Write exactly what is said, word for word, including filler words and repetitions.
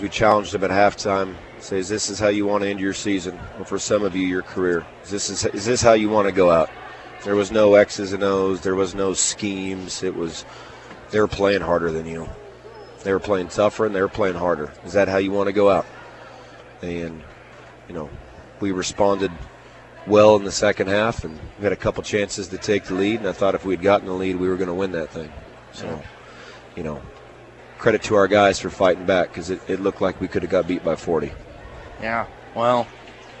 We challenged them at halftime. Say, is this is how you want to end your season? Or for some of you, your career. Is this is, is this how you want to go out? There was no X's and O's. There was no schemes. It was they were playing harder than you. They were playing tougher and they were playing harder. Is that how you want to go out? And, you know, we responded well in the second half, and we had a couple chances to take the lead, and I thought if we had gotten the lead, we were going to win that thing. So, yeah. you know, credit to our guys for fighting back because it, it looked like we could have got beat by forty. Yeah, well –